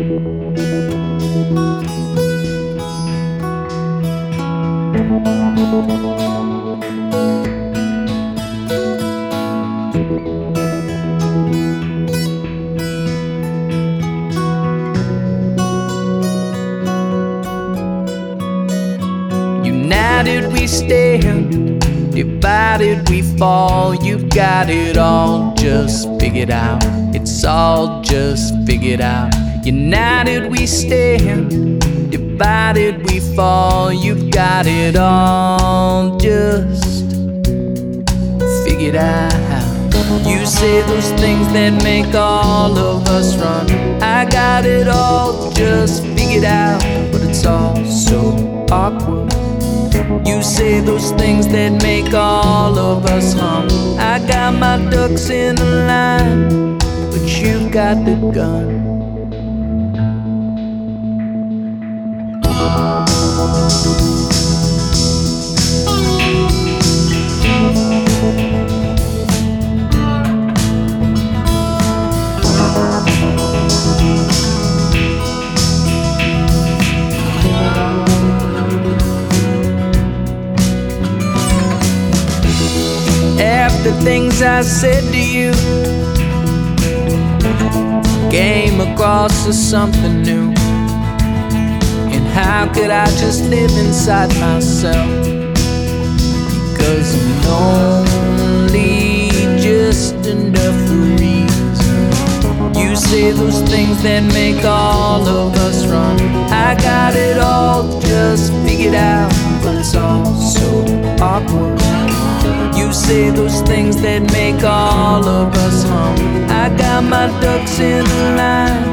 United we stand, divided we fall. You've got it all just figured out. It's all just figured out. United we stand, divided we fall. You've got it all just figured out. You say those things that make all of us run. I got it all just figured out, but it's all so awkward. You say those things that make all of us hum. I got my ducks in a line, but you got the gun. After things I said to you came across as something new, and how could I just live inside myself? Because I'm lonely just enough reason. You say those things that make all of us run. I got it all just figured out, but it's all so awkward. You say those things that make all of us hum. I got my ducks in a line,